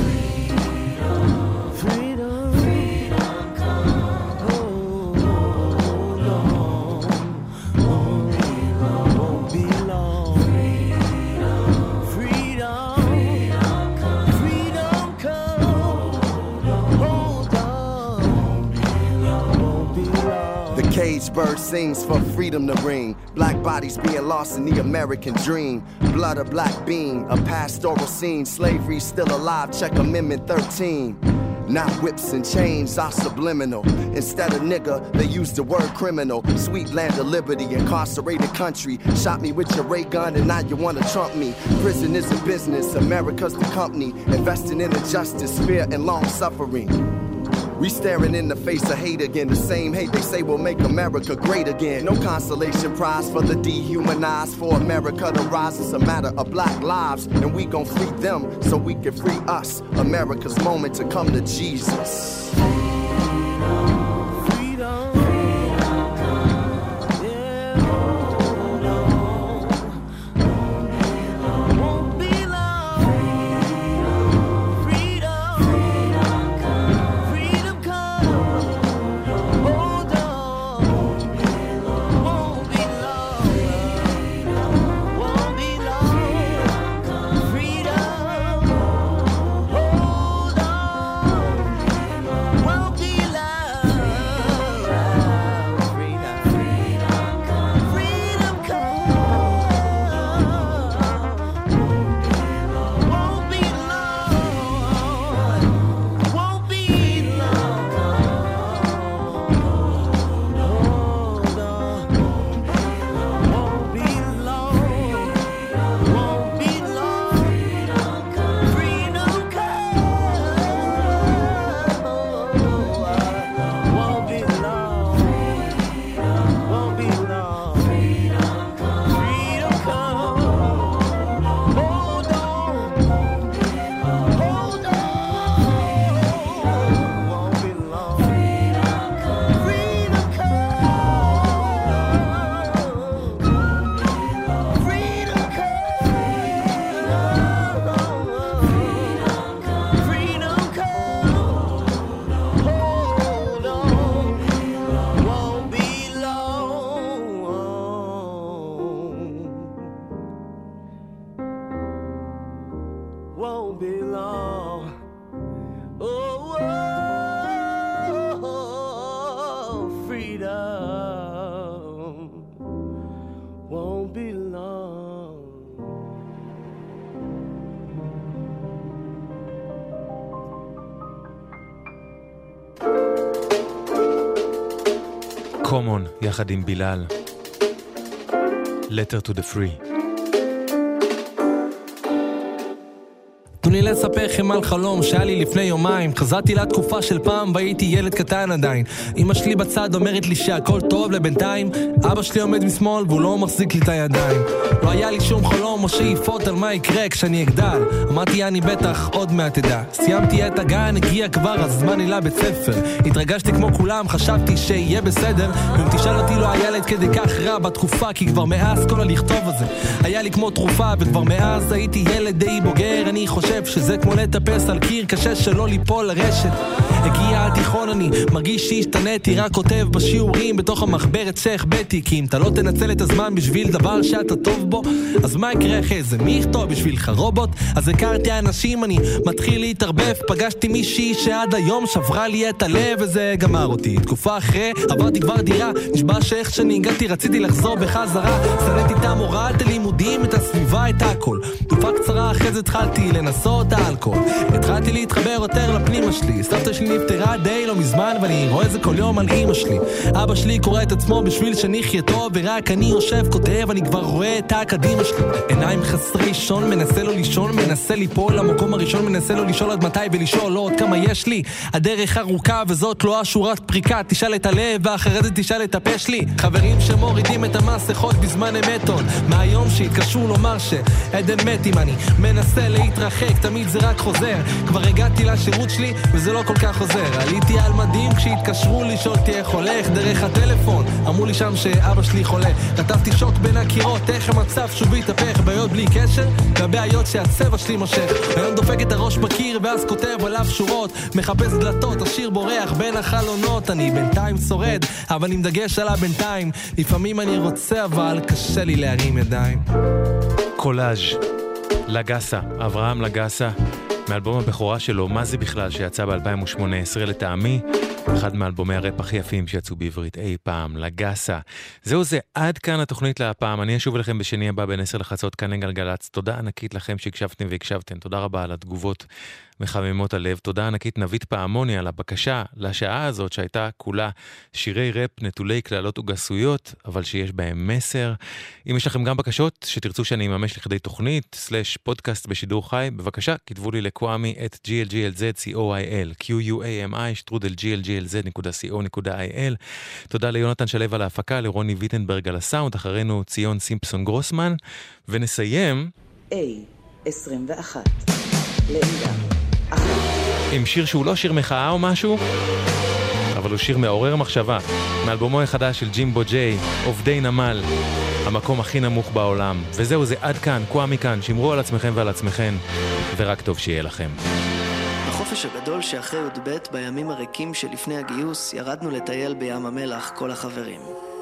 Caged bird sings for freedom to ring. Black bodies being lost in the American dream. Blood of black being, a pastoral scene. Slavery still alive, check Amendment 13. Now whips and chains are subliminal. Instead of nigga, they use the word criminal. Sweet land of liberty, incarcerated country. Shot me with your ray gun and now you wanna trump me. Prison is a business, America's the company. Investing in injustice, fear and long suffering. We staring in the face of hate again. The same hate they say will make America great again. No consolation prize for the dehumanized. For America to rise, it's a matter of black lives. And we gon' free them so we can free us. America's moment to come to Jesus. Won't be long. Oh, freedom won't be long. קומון יחד עם בילאל. Letter to the Free. תנו לי לספר לכם על חלום שהיה לי לפני יומיים. חזרתי לתקופה של פעם והייתי ילד קטן עדיין. אמא שלי בצד אומרת לי שהכל טוב לבינתיים. אבא שלי עומד משמאל והוא לא מחזיק לי את הידיים. לא היה לי שום חלום או שאיפות על מה יקרה כשאני אגדל. אמרתי אני בטח עוד מעט אדע. סיימתי את הגן, הגיע כבר הזמן לי לבית ספר. התרגשתי כמו כולם, חשבתי שיהיה בסדר. ואם תשאל אותי לא היה לי כדי כך רע בתקופה, כי כבר מאז כל הלכתוב הזה היה לי כמו תרופה, וכבר מאז הייתי ילד די בוגר. אני חושב שזה כמו לטפס על קיר, קשה שלא ליפול לרשת. הגיע התיכון, אני מרגיש שהשתניתי, רק כותב בשיעורים בתוך המחברת שהחבאתי. כי אם אתה לא תנצל את הזמן בשביל דבר שאתה טוב בו, אז מה יקרה אחרי זה? מי יכתוב בשבילך רובוט? אז הכרתי אנשים, אני מתחיל להתערבב. פגשתי מישהי שעד היום שברה לי את הלב, וזה גמר אותי. תקופה אחרי עברתי כבר דירה, נשבע שאיך שאני הגעתי רציתי לחזור בחזרה. סנתי את המורה, את הלימודים, את הסביבה, את הכל. תקופה קצרה אחרי זה התחלתי לנסות האלכוהול. התחלתי להתחבר יותר לפנימה שלי. סבתא שלי נפטרה די לא מזמן, ואני רואה זה כל יום על אמא שלי. אבא שלי קורא את עצמו בשביל שנחיה טוב, ורק אני יושב כותב, אני כבר רואה את הקדימה שלי. עיניים חסרי שון, מנסה לו לישון, מנסה ליפול למקום הראשון, מנסה לו לשאול עד מתי ולשאול לא עוד כמה יש לי. הדרך ארוכה וזאת לא השורת פריקה, תשאל את הלב ואחרי זה תשאל את הפה שלי. חברים שמורידים את המסכות בזמן אמתון, מהיום שהתקשרו לומר שעדן מת אם אני מנסה להתרחק, תמיד זה רק חוזר. כבר הגעתי לשירות שלי וזה לא כל כך חוזר. עליתי על מדים כשהתקשרו לשאול איך הולך דרך הטלפון, אמרו לי שם שאבא שלי חולה. כתבתי שוט בין הקירות, איך המצב שוב התהפך, בעיות בלי קשר והבעיות שהצבע שלי מושך. היום דופק את הראש בקיר ואז כותב עליו שורות, מחפש דלתות, השיר בורח בין החלונות. אני בינתיים שורד, אבל אני מדגש על הבינתיים. לפעמים אני רוצה אבל קשה לי להרים ידיים. קולאז' לגסה, אברהם לגסה, מאלבום הבכורה שלו, מה זה בכלל, שיצא ב-2018 לטעמי, אחד מאלבומי הראפ הכי יפים שיצאו בעברית אי פעם, לגסה. זהו זה, עד כאן התוכנית להפעם. אני אשוב אליכם בשני הבא בין 10 לחצות כאן גלגלצ. תודה ענקית לכם שהקשבתם והקשבתם. תודה רבה על התגובות מחממות הלב. תודה ענקית נבית פעמוני על הבקשה לשעה הזאת שהייתה כולה שירי ראפ נטולי כללות וגסויות, אבל שיש בהם מסר. אם יש לכם גם בקשות שתרצו שאני אממש לכדי תוכנית /פודקאסט בשידור חי, בבקשה כתבו לי ל-QAMI@glglz.co.il. תודה ליונתן שלו על ההפקה, לרוני ויטנברג על הסאונד, אחרינו ציון סימפסון גרוסמן, ונסיים A21 לעמדה עם שיר שהוא לא שיר מחאה או משהו, אבל הוא שיר מעורר מחשבה, מאלבומו החדש של ג'ימבו ג'יי, עובדי נמל, המקום הכי נמוך בעולם. וזהו זה, עד כאן, קוואמי כאן, שמרו על עצמכם ועל עצמכם, ורק טוב שיהיה לכם. בחופש הגדול שאחרי י"ב, בימים הריקים שלפני הגיוס, ירדנו לטייל בים המלח כל החברים.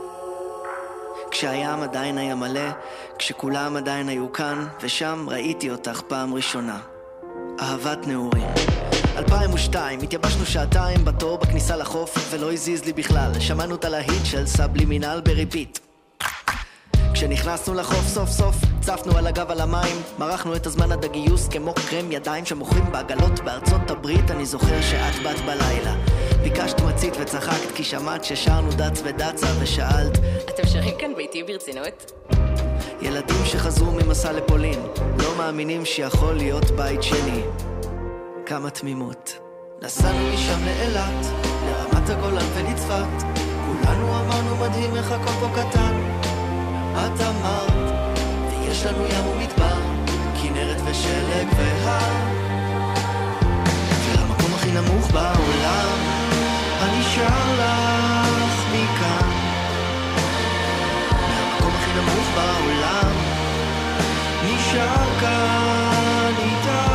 כשהים עדיין היה מלא, כשכולם עדיין היו כאן, ושם ראיתי אותך פעם ראשונה. אהבת נעורים. 2002, התייבשנו שעתיים בתור בכניסה לחוף, ולא הזיז לי בכלל. שמענו את הלהיט של סבלימינל בריפיט. כשנכנסנו לחוף סוף סוף, צפנו על הגב על המים, מרחנו את הזמן עד הגיוס כמו קרם ידיים שמוכרים בעגלות בארצות הברית. אני זוכר שאת באת בלילה, ביקשת מצית וצחקת כי שמעת ששרנו דץ ודצה ושאלת, אתם שרים כאן ביתי ברצינות? ילדים שחזרו ממסע לפולין לא מאמינים שיכול להיות בית שני. כמה תמימות. נסענו משם לאילת, לרמת הגולן ולצפת, כולנו אמרנו מדהים איך הכל פה קטן. את אמרת, ויש לנו ים ומדבר, כנרת ושלג והר, ולמקום הכי נמוך בעולם אני שר לך מכאן. מהמקום הכי נמוך בעולם נשאר כאן איתך.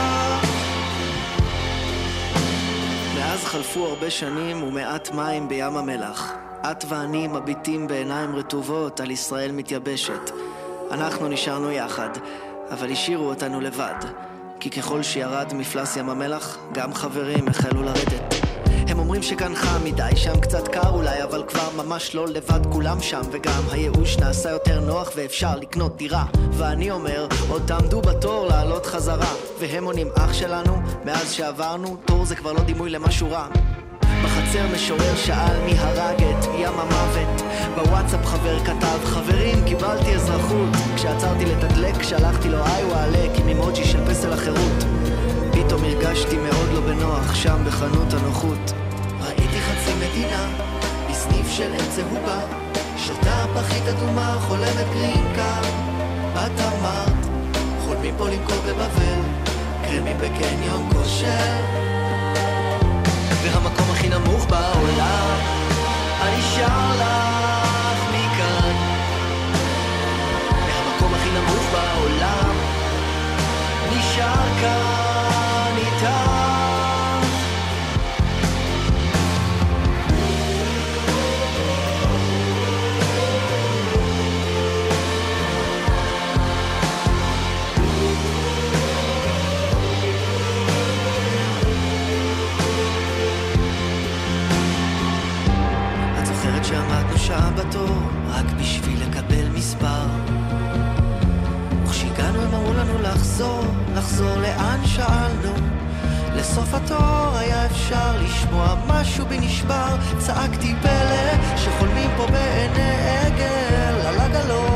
מאז חלפו הרבה שנים ומעט מים בים המלח. את ואני מביטים בעיניים רטובות על ישראל מתייבשת. אנחנו נשארנו יחד, אבל השאירו אותנו לבד. כי ככל שירד מפלס ים המלח, גם חברים החלו לרדת. הם אומרים שכאן חם מדי, שם קצת קר אולי, אבל כבר ממש לא לבד, כולם שם. וגם הייאוש נעשה יותר נוח ואפשר לקנות דירה. ואני אומר, עוד תעמדו בתור לעלות חזרה. והם עונים, אח שלנו, מאז שעברנו, תור זה כבר לא דימוי למשהו רע. בחצר משורר שאל מי הרג את ים המוות. בוואטסאפ חבר כתב, חברים קיבלתי אזרחות. כשעצרתי לתדלק שלחתי לו איי וואלק עם אימוג'י של פסל החירות. פתאום הרגשתי מאוד לא בנוח שם בחנות הנוחות. ראיתי חצי מדינה בסניף של עץ צהובה, שותה פחית אדומה חולמת גרינקה. את אמרת חולמים פה למכור בבבל, קרמים בקניון כושר, והמקום הכי נמוך בעולם אני שר לך מכאן. והמקום הכי נמוך בעולם נשאר כאן איתך. שעמדנו שעה בתור רק בשביל לקבל מספר, וכשהגענו הם אמרו לנו לחזור לאן שאלנו. לסוף התור היה אפשר לשמוע משהו בנשבר. צעקתי פלא שחולמים פה בעיני עגל על עגלות.